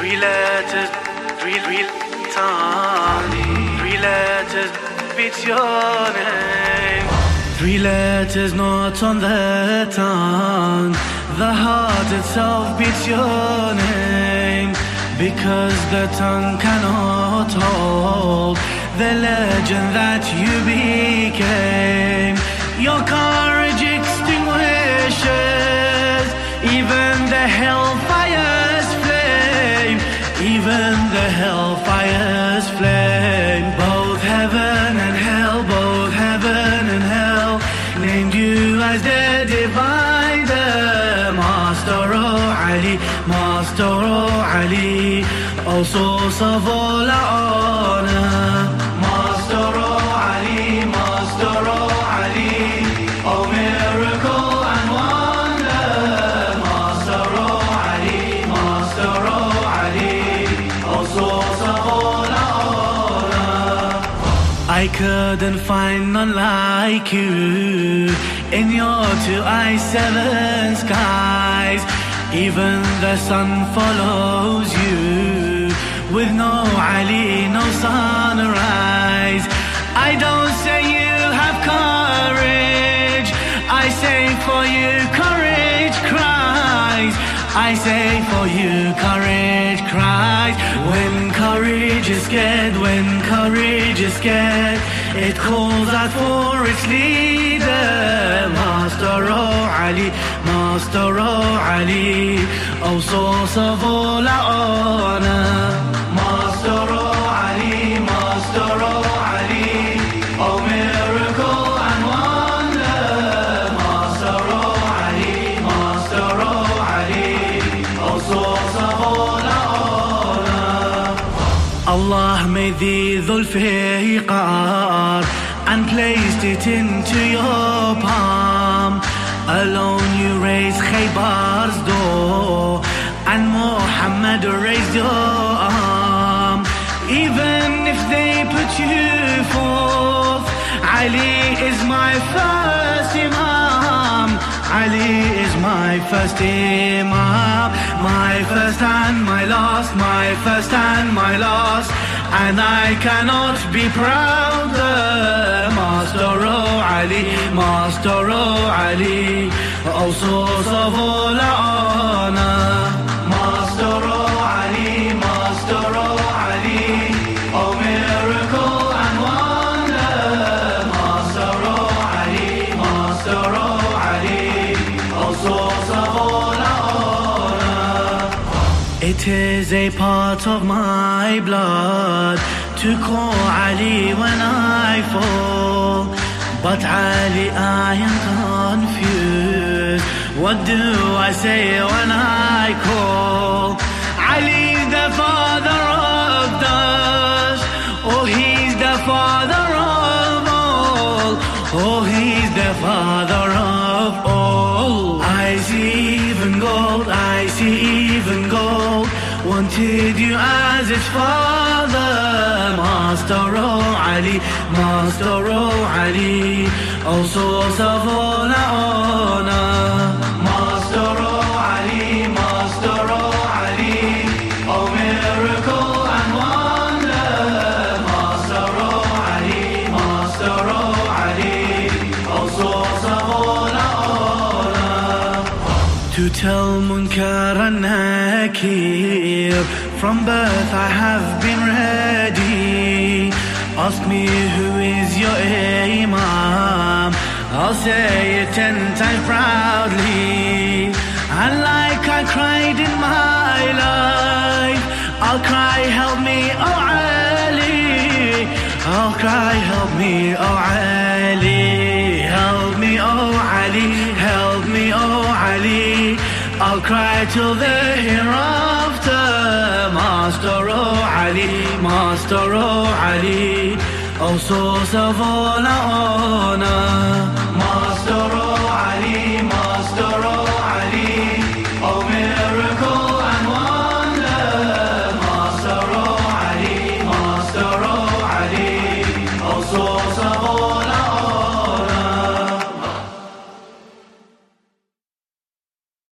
Three letters, three times. Three letters beats your name. Three letters not on the tongue. The heart itself beats your name. Because the tongue cannot hold the legend that you became. Your courage extinguishes even the hellfire's flame. Even the hellfire's flame. Both heaven and hell, both heaven and hell named you as the divider. Master Ali, Master Ali, O source of all honor. Master Ali, Master Ali, O miracle and wonder. Master Ali, Master Ali, O source of all honor. I couldn't find none like you in your two eyes, seven skies. Even the sun follows you with no Ali, no sunrise. I don't say you have courage, I say for you courage cries. I say for you courage cries. When courage is scared, when courage is scared, it calls out for its leader. Master Ali, Master Ali, O source of all honor. Master Ali, Master Ali, O miracle and wonder. Master Ali, Master Ali, O source of all honor. Allah made thee Dhul Fiqar and placed it into your palm. Alone you raised Khaybar's door, and Muhammad raised your arm. Even if they put you forth, Ali is my first Imam. Ali is my first Imam. My first and my last, my first and my last. And I cannot be prouder. Master Ali, Master Ali, O source of all honor. Master Ali, Master Ali, O miracle and wonder. Master Ali, Master Ali, O source of all honor. It is a part of my blood to call Ali when I fall. But Ali, I am confused. What do I say when I call? Ali's the father of dust. Oh, he's the father of all. Oh, he's the father of all. I see even gold, I see even gold wanted you as its father. Master Ali, Master Ali, O source of all honor. Master Ali, Master Ali, O miracle and wonder. Master Ali, Master Ali, O source of all honor. To tell Munkar and Nakir, from birth I have been ready. Ask me who is your Imam, I'll say it 10 times proudly. And like I cried in my life, I'll cry, help me, oh Ali. I'll cry, help me, oh Ali. Help me, oh Ali. Help me, oh Ali. I'll cry till the hereafter. Master Ali, Master Ali, O source of all honor.